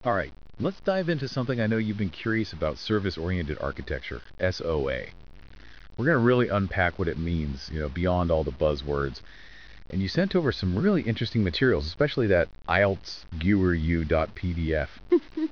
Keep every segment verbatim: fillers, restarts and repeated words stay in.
All right, let's dive into something I know you've been curious about: service-oriented architecture, S O A. We're going to really unpack what it means, you know, beyond all the buzzwords. And you sent over some really interesting materials, especially that I E L T S G U R U dot P D F.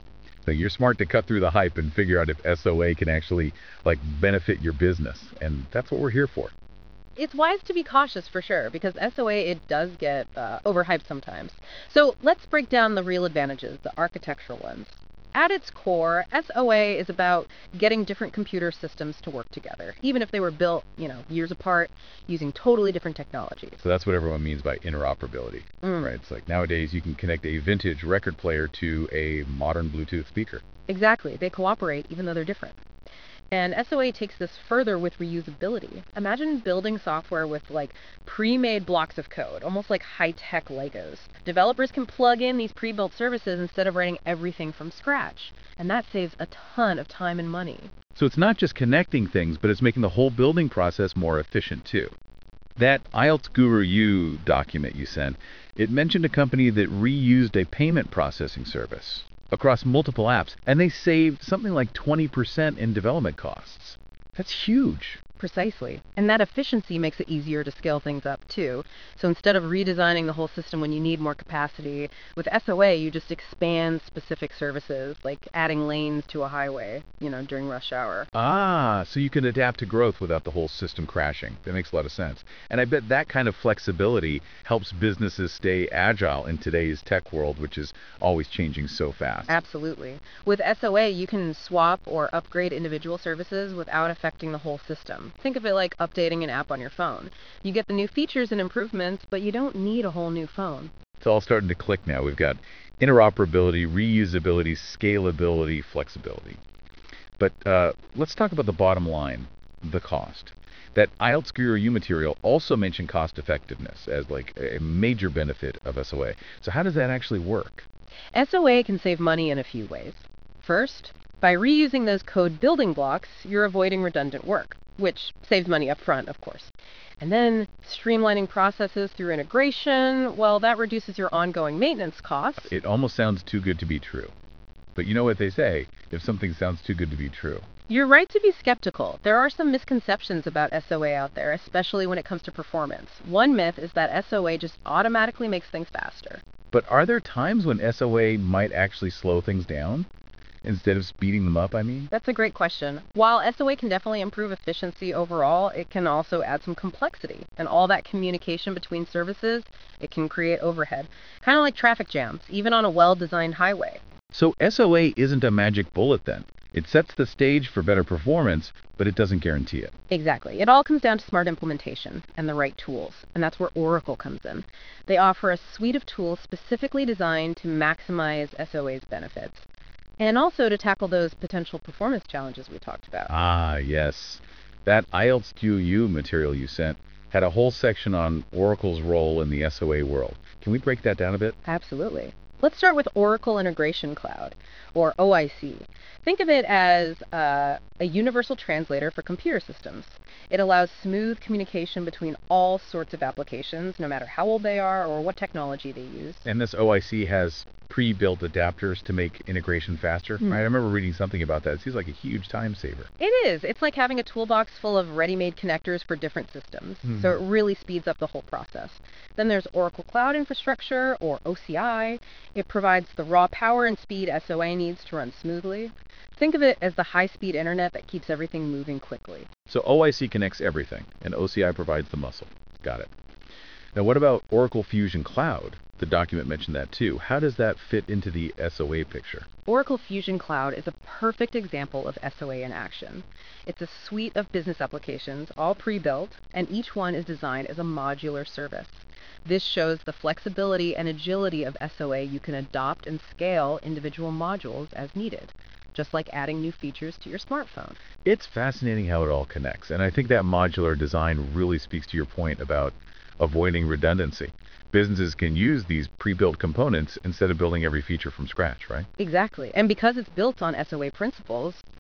So you're smart to cut through the hype and figure out if S O A can actually, like, benefit your business. And that's what we're here for. It's wise to be cautious for sure, because S O A, it does get uh, overhyped sometimes. So let's break down the real advantages, the architectural ones. At its core, S O A is about getting different computer systems to work together, even if they were built, you know, years apart, using totally different technologies. So that's what everyone means by interoperability, Mm, right? It's like nowadays you can connect a vintage record player to a modern Bluetooth speaker. exactly. They cooperate even though they're different. And S O A takes this further with reusability. Imagine building software with like pre-made blocks of code, almost like high-tech Legos. Developers can plug in these pre-built services instead of writing everything from scratch. And that saves a ton of time and money. So it's not just connecting things, but it's making the whole building process more efficient too. That I E L T S Guru U document you sent, it mentioned a company that reused a payment processing service across multiple apps, and they saved something like twenty percent in development costs. That's huge. Precisely. And that efficiency makes it easier to scale things up too. So instead of redesigning the whole system when you need more capacity, with S O A, you just expand specific services, like adding lanes to a highway, you know, during rush hour. Ah, so you can adapt to growth without the whole system crashing. That makes a lot of sense. And I bet that kind of flexibility helps businesses stay agile in today's tech world, which is always changing so fast. Absolutely. With S O A, you can swap or upgrade individual services without affecting the whole system. Think of it like updating an app on your phone. You get the new features and improvements, but you don't need a whole new phone. It's all starting to click now. We've got interoperability, reusability, scalability, flexibility. But uh, let's talk about the bottom line, the cost. That I E L T S Guru U material also mentioned cost effectiveness as like a major benefit of S O A. So how does that actually work? S O A can save money in a few ways. First, by reusing those code building blocks, you're avoiding redundant work, which saves money up front, of course. And then streamlining processes through integration, well, that reduces your ongoing maintenance costs. It almost sounds too good to be true. But you know what they say, if something sounds too good to be true. You're right to be skeptical. There are some misconceptions about S O A out there, especially when it comes to performance. One myth is that S O A just automatically makes things faster. But are there times when S O A might actually slow things down instead of speeding them up, I mean? That's a great question. While S O A can definitely improve efficiency overall, it can also add some complexity. And all that communication between services, it can create overhead. Kind of like traffic jams, even on a well-designed highway. So S O A isn't a magic bullet then. It sets the stage for better performance, but it doesn't guarantee it. Exactly. It all comes down to smart implementation and the right tools. And that's where Oracle comes in. They offer a suite of tools specifically designed to maximize S O A's benefits and also to tackle those potential performance challenges we talked about. Ah, yes. That I E L T S Q U material you sent had a whole section on Oracle's role in the S O A world. Can we break that down a bit? Absolutely. Let's start with Oracle Integration Cloud, or O I C. Think of it as uh, a universal translator for computer systems. It allows smooth communication between all sorts of applications, no matter how old they are or what technology they use. And this O I C has pre-built adapters to make integration faster, Hmm. right? I remember reading something about that. It seems like a huge time saver. It is. It's like having a toolbox full of ready-made connectors for different systems. So it really speeds up the whole process. Then there's Oracle Cloud Infrastructure, or O C I. It provides the raw power and speed S O A needs to run smoothly. Think of it as the high-speed internet that keeps everything moving quickly. So O I C connects everything, and O C I provides the muscle. Got it. Now, what about Oracle Fusion Cloud? The document mentioned that too. How does that fit into the S O A picture? Oracle Fusion Cloud is a perfect example of S O A in action. It's a suite of business applications, all pre-built, and each one is designed as a modular service. This shows the flexibility and agility of S O A. You can adopt and scale individual modules as needed, just like adding new features to your smartphone. It's fascinating how it all connects, and I think that modular design really speaks to your point about avoiding redundancy. Businesses can use these pre-built components instead of building every feature from scratch, right? Exactly. And because it's built on S O A principles,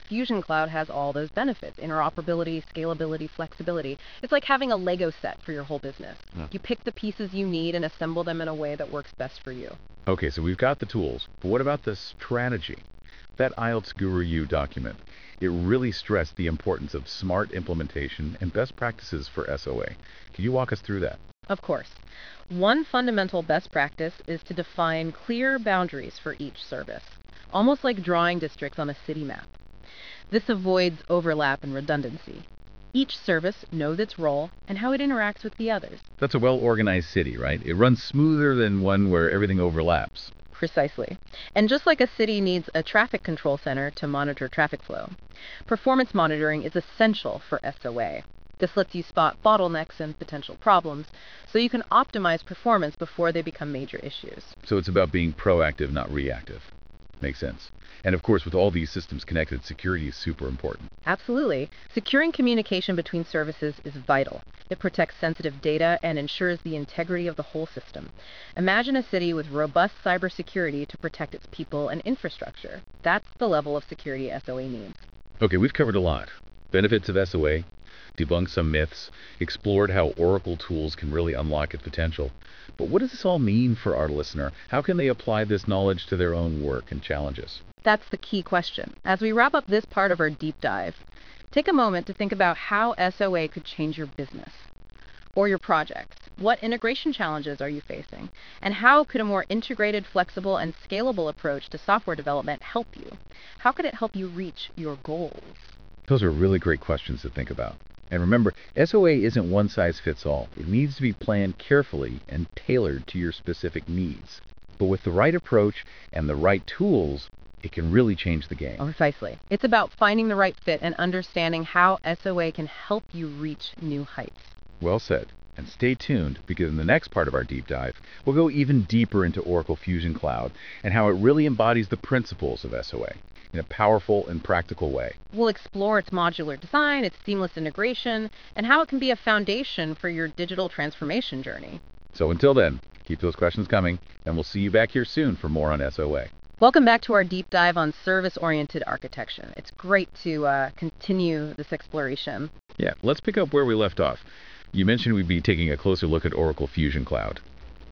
Fusion Cloud has all those benefits: interoperability, scalability, flexibility. It's like having a Lego set for your whole business. Yeah. You pick the pieces you need and assemble them in a way that works best for you. Okay, so we've got the tools, but what about the strategy? That I E L T S Guru U document, it really stressed the importance of smart implementation and best practices for S O A. Can you walk us through that? Of course. One fundamental best practice is to define clear boundaries for each service, almost like drawing districts on a city map. This avoids overlap and redundancy. Each service knows its role and how it interacts with the others. That's a well-organized city, right? It runs smoother than one where everything overlaps. Precisely. And just like a city needs a traffic control center to monitor traffic flow, performance monitoring is essential for S O A. This lets you spot bottlenecks and potential problems, so you can optimize performance before they become major issues. So it's about being proactive, not reactive. Makes sense. And of course, with all these systems connected, security is super important. Absolutely. Securing communication between services is vital. It protects sensitive data and ensures the integrity of the whole system. Imagine a city with robust cybersecurity to protect its people and infrastructure. That's the level of security S O A needs. Okay, we've covered a lot. Benefits of S O A, debunked some myths, explored how Oracle tools can really unlock its potential. But what does this all mean for our listener? How can they apply this knowledge to their own work and challenges? That's the key question. As we wrap up this part of our deep dive, take a moment to think about how S O A could change your business or your projects. What integration challenges are you facing? And how could a more integrated, flexible, and scalable approach to software development help you? How could it help you reach your goals? Those are really great questions to think about. And remember, S O A isn't one size fits all. It needs to be planned carefully and tailored to your specific needs. But with the right approach and the right tools, it can really change the game. Oh, precisely. It's about finding the right fit and understanding how S O A can help you reach new heights. Well said. And stay tuned, because in the next part of our deep dive, we'll go even deeper into Oracle Fusion Cloud and how it really embodies the principles of S O A in a powerful and practical way. We'll explore its modular design, its seamless integration, and how it can be a foundation for your digital transformation journey. So until then, keep those questions coming, and we'll see you back here soon for more on S O A. Welcome back to our deep dive on service-oriented architecture. It's great to uh, continue this exploration. Yeah, let's pick up where we left off. You mentioned we'd be taking a closer look at Oracle Fusion Cloud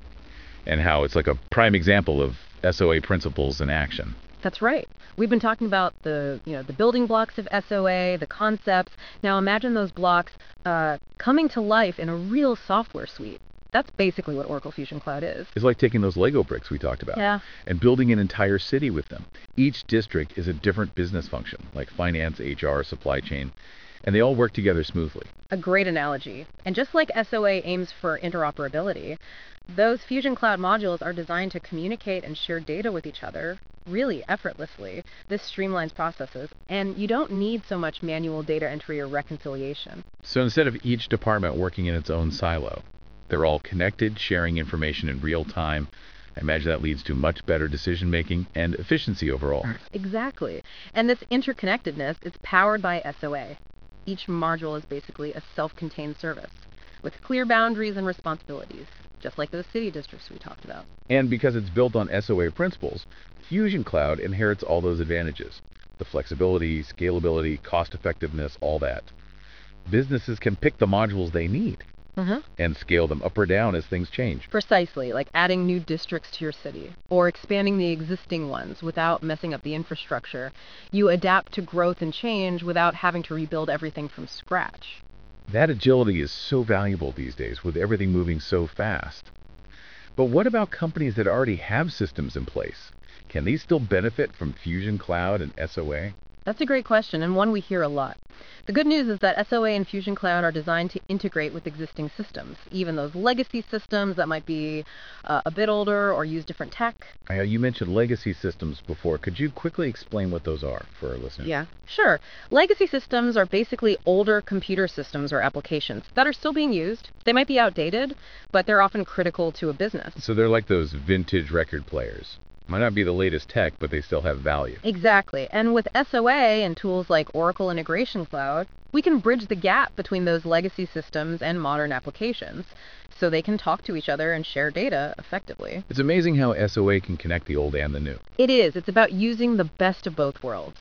and how it's like a prime example of S O A principles in action. That's right. We've been talking about the, you know, the building blocks of S O A, the concepts. Now imagine those blocks uh, coming to life in a real software suite. That's basically what Oracle Fusion Cloud is. It's like taking those Lego bricks we talked about Yeah. and building an entire city with them. Each district is a different business function, like finance, H R, supply chain, and they all work together smoothly. A great analogy. And just like S O A aims for interoperability, those Fusion Cloud modules are designed to communicate and share data with each other really effortlessly. This streamlines processes, and you don't need so much manual data entry or reconciliation. So instead of each department working in its own silo, they're all connected, sharing information in real time. I imagine that leads to much better decision-making and efficiency overall. Exactly. And this interconnectedness is powered by S O A. Each module is basically a self-contained service with clear boundaries and responsibilities, just like those city districts we talked about. And because it's built on S O A principles, Fusion Cloud inherits all those advantages. The flexibility, scalability, cost-effectiveness, all that. Businesses can pick the modules they need Mm-hmm. and scale them up or down as things change. Precisely, like adding new districts to your city or expanding the existing ones without messing up the infrastructure. You adapt to growth and change without having to rebuild everything from scratch. That agility is so valuable these days with everything moving so fast. But what about companies that already have systems in place? Can these still benefit from Fusion Cloud and S O A? That's a great question, and one we hear a lot. The good news is that S O A and Fusion Cloud are designed to integrate with existing systems, even those legacy systems that might be uh, a bit older or use different tech. Uh, you mentioned legacy systems before. Could you quickly explain what those are for our listeners? Yeah, sure. Legacy systems are basically older computer systems or applications that are still being used. They might be outdated, but they're often critical to a business. So they're like those vintage record players. Might not be the latest tech, but they still have value. Exactly. And with S O A and tools like Oracle Integration Cloud, we can bridge the gap between those legacy systems and modern applications so they can talk to each other and share data effectively. It's amazing how S O A can connect the old and the new. It is. It's about using the best of both worlds.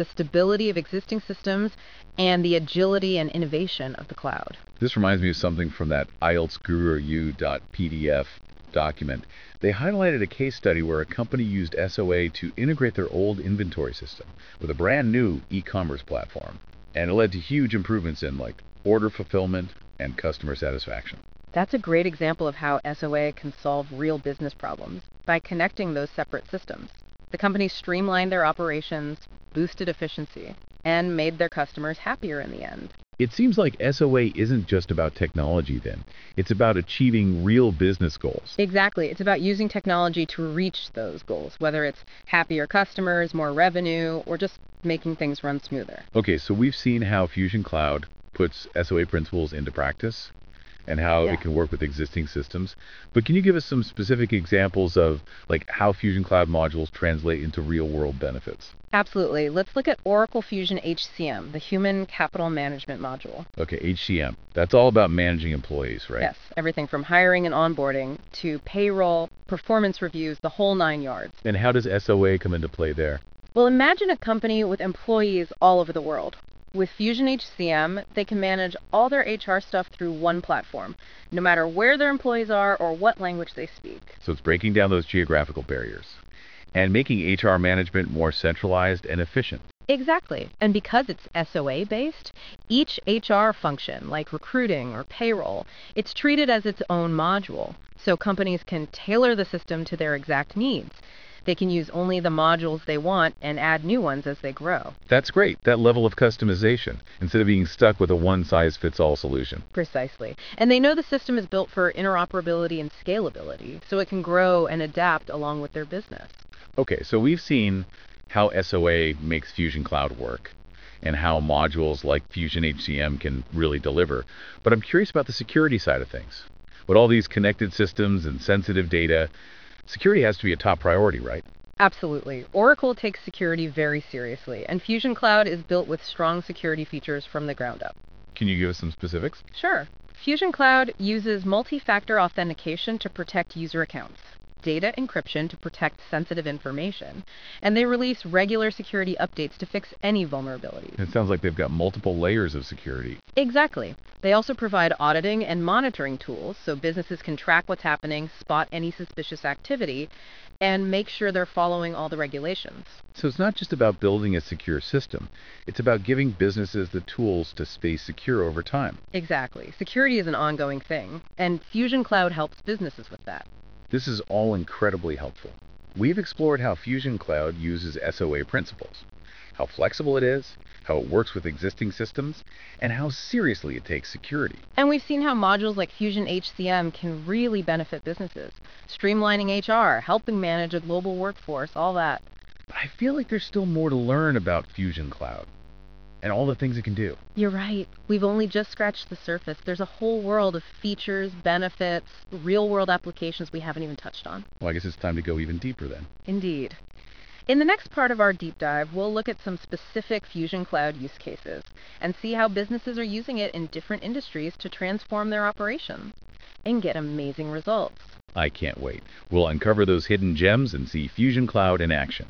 the stability of existing systems and the agility and innovation of the cloud. This reminds me of something from that I E L T S guru u dot P D F document. They highlighted a case study where a company used S O A to integrate their old inventory system with a brand new e-commerce platform. And it led to huge improvements in like order fulfillment and customer satisfaction. That's a great example of how S O A can solve real business problems by connecting those separate systems. The company streamlined their operations, boosted efficiency, and made their customers happier in the end. It seems like S O A isn't just about technology then. It's about achieving real business goals. Exactly. It's about using technology to reach those goals, whether it's happier customers, more revenue, or just making things run smoother. Okay, so we've seen how Fusion Cloud puts S O A principles into practice and how Yeah. it can work with existing systems. But can you give us some specific examples of like how Fusion Cloud modules translate into real-world benefits? Absolutely. Let's look at Oracle Fusion H C M, the Human Capital Management module. Okay, H C M. That's all about managing employees, right? Yes, everything from hiring and onboarding to payroll, performance reviews, the whole nine yards. And how does S O A come into play there? Well, imagine a company with employees all over the world. With Fusion H C M, they can manage all their H R stuff through one platform, no matter where their employees are or what language they speak. So it's breaking down those geographical barriers and making H R management more centralized and efficient. Exactly. And because it's S O A-based, each H R function, like recruiting or payroll, it's treated as its own module, so companies can tailor the system to their exact needs. They can use only the modules they want and add new ones as they grow. That's great, that level of customization, instead of being stuck with a one-size-fits-all solution. Precisely. And they know the system is built for interoperability and scalability, so it can grow and adapt along with their business. Okay, so we've seen how S O A makes Fusion Cloud work and how modules like Fusion H C M can really deliver. But I'm curious about the security side of things. With all these connected systems and sensitive data, security has to be a top priority, right? Absolutely. Oracle takes security very seriously, and Fusion Cloud is built with strong security features from the ground up. Can you give us some specifics? Sure. Fusion Cloud uses multi-factor authentication to protect user accounts, data encryption to protect sensitive information, and they release regular security updates to fix any vulnerabilities. It sounds like they've got multiple layers of security. Exactly. They also provide auditing and monitoring tools so businesses can track what's happening, spot any suspicious activity, and make sure they're following all the regulations. So it's not just about building a secure system. It's about giving businesses the tools to stay secure over time. Exactly. Security is an ongoing thing, and Fusion Cloud helps businesses with that. This is all incredibly helpful. We've explored how Fusion Cloud uses S O A principles, how flexible it is, how it works with existing systems, and how seriously it takes security. And we've seen how modules like Fusion H C M can really benefit businesses, streamlining H R, helping manage a global workforce, all that. But I feel like there's still more to learn about Fusion Cloud and all the things it can do. You're right. We've only just scratched the surface. There's a whole world of features, benefits, real-world applications we haven't even touched on. Well, I guess it's time to go even deeper then. Indeed. In the next part of our deep dive, we'll look at some specific Fusion Cloud use cases and see how businesses are using it in different industries to transform their operations and get amazing results. I can't wait. We'll uncover those hidden gems and see Fusion Cloud in action.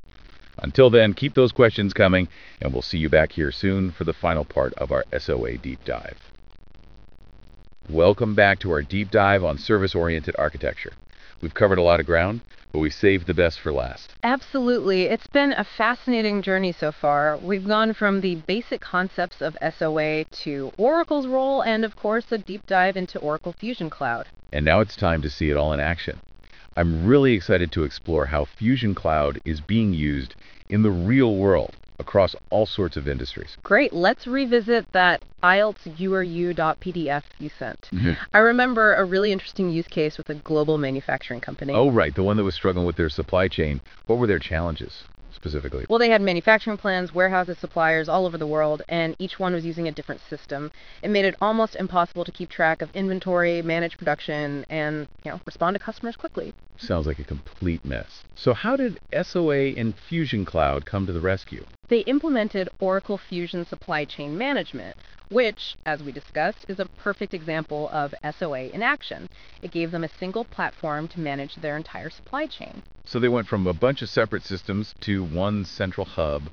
Until then, keep those questions coming, and we'll see you back here soon for the final part of our S O A deep dive. Welcome back to our deep dive on service-oriented architecture. We've covered a lot of ground, but we saved the best for last. Absolutely. It's been a fascinating journey so far. We've gone from the basic concepts of S O A to Oracle's role and, of course, a deep dive into Oracle Fusion Cloud. And now it's time to see it all in action. I'm really excited to explore how Fusion Cloud is being used in the real world across all sorts of industries. Great. Let's revisit that I E L T S guru dot P D F you sent. I remember a really interesting use case with a global manufacturing company. Oh, right, the one that was struggling with their supply chain. What were their challenges specifically? Well, they had manufacturing plants, warehouses, suppliers all over the world, and each one was using a different system. It made it almost impossible to keep track of inventory, manage production, and, you know, respond to customers quickly. Sounds like a complete mess. So how did S O A and Fusion Cloud come to the rescue? They implemented Oracle Fusion Supply Chain Management, which, as we discussed, is a perfect example of S O A in action. It gave them a single platform to manage their entire supply chain. So they went from a bunch of separate systems to one central hub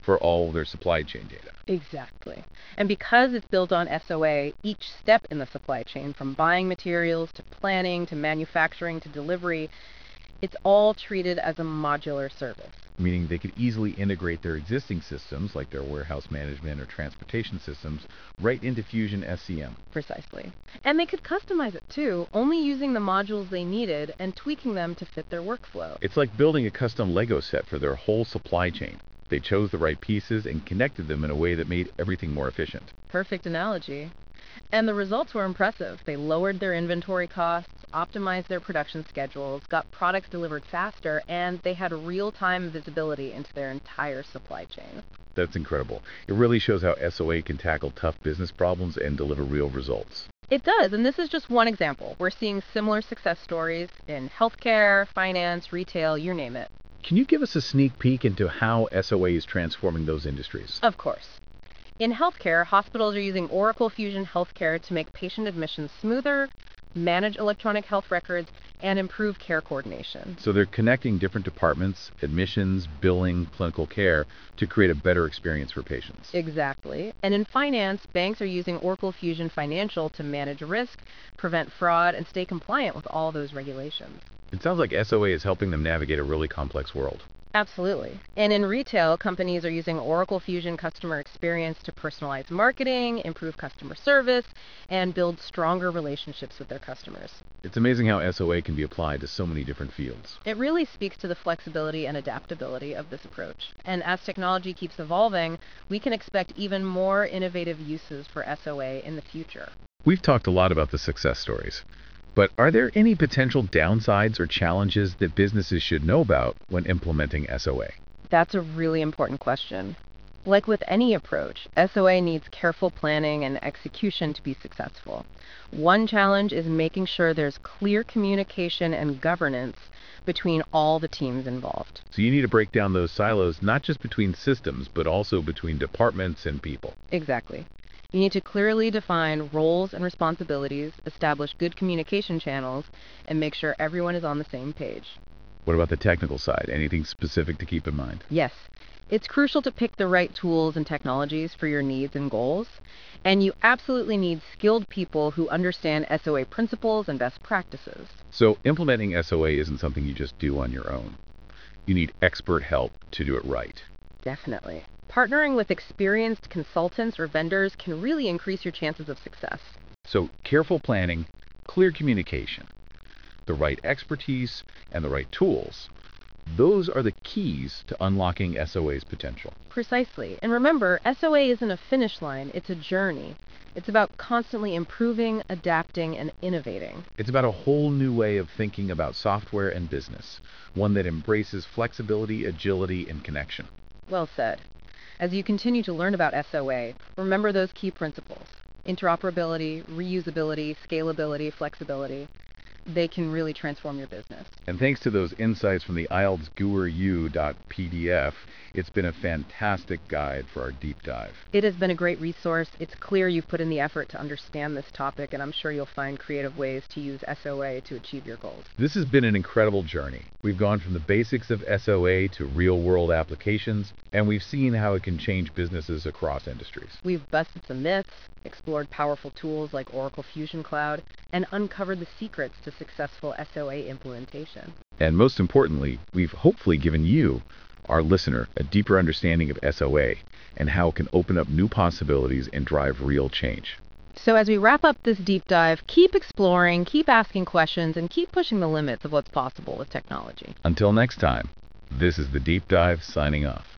for all their supply chain data. Exactly. And because it's built on S O A, each step in the supply chain, from buying materials to planning to manufacturing to delivery, it's all treated as a modular service. Meaning they could easily integrate their existing systems, like their warehouse management or transportation systems, right into Fusion S C M. Precisely. And they could customize it too, only using the modules they needed and tweaking them to fit their workflow. It's like building a custom Lego set for their whole supply chain. They chose the right pieces and connected them in a way that made everything more efficient. Perfect analogy. And the results were impressive. They lowered their inventory costs, optimized their production schedules, got products delivered faster, and they had real-time visibility into their entire supply chain. That's incredible. It really shows how S O A can tackle tough business problems and deliver real results. It does, and this is just one example. We're seeing similar success stories in healthcare, finance, retail, you name it. Can you give us a sneak peek into how S O A is transforming those industries? Of course. In healthcare, hospitals are using Oracle Fusion Healthcare to make patient admissions smoother, manage electronic health records, and improve care coordination. So they're connecting different departments, admissions, billing, clinical care, to create a better experience for patients. Exactly. And in finance, banks are using Oracle Fusion Financial to manage risk, prevent fraud, and stay compliant with all those regulations. It sounds like S O A is helping them navigate a really complex world. Absolutely. And in retail, companies are using Oracle Fusion Customer Experience to personalize marketing, improve customer service, and build stronger relationships with their customers. It's amazing how S O A can be applied to so many different fields. It really speaks to the flexibility and adaptability of this approach. And as technology keeps evolving, we can expect even more innovative uses for S O A in the future. We've talked a lot about the success stories. But are there any potential downsides or challenges that businesses should know about when implementing S O A? That's a really important question. Like with any approach, S O A needs careful planning and execution to be successful. One challenge is making sure there's clear communication and governance between all the teams involved. So you need to break down those silos, not just between systems, but also between departments and people. Exactly. You need to clearly define roles and responsibilities, establish good communication channels, and make sure everyone is on the same page. What about the technical side? Anything specific to keep in mind? Yes, it's crucial to pick the right tools and technologies for your needs and goals. And you absolutely need skilled people who understand S O A principles and best practices. So implementing S O A isn't something you just do on your own. You need expert help to do it right. Definitely. Partnering with experienced consultants or vendors can really increase your chances of success. So careful planning, clear communication, the right expertise, and the right tools. Those are the keys to unlocking S O A's potential. Precisely. And remember, S O A isn't a finish line, it's a journey. It's about constantly improving, adapting, and innovating. It's about a whole new way of thinking about software and business, one that embraces flexibility, agility, and connection. Well said. As you continue to learn about S O A, remember those key principles: interoperability, reusability, scalability, flexibility. They can really transform your business. And thanks to those insights from the I E L T S G U R U dot P D F, it's been a fantastic guide for our deep dive. It has been a great resource. It's clear you've put in the effort to understand this topic, and I'm sure you'll find creative ways to use S O A to achieve your goals. This has been an incredible journey. We've gone from the basics of S O A to real-world applications, and we've seen how it can change businesses across industries. We've busted some myths, explored powerful tools like Oracle Fusion Cloud, and uncovered the secrets to successful S O A implementation. And most importantly, we've hopefully given you, our listener, a deeper understanding of S O A and how it can open up new possibilities and drive real change. So as we wrap up this deep dive, keep exploring, keep asking questions, and keep pushing the limits of what's possible with technology. Until next time, this is The Deep Dive signing off.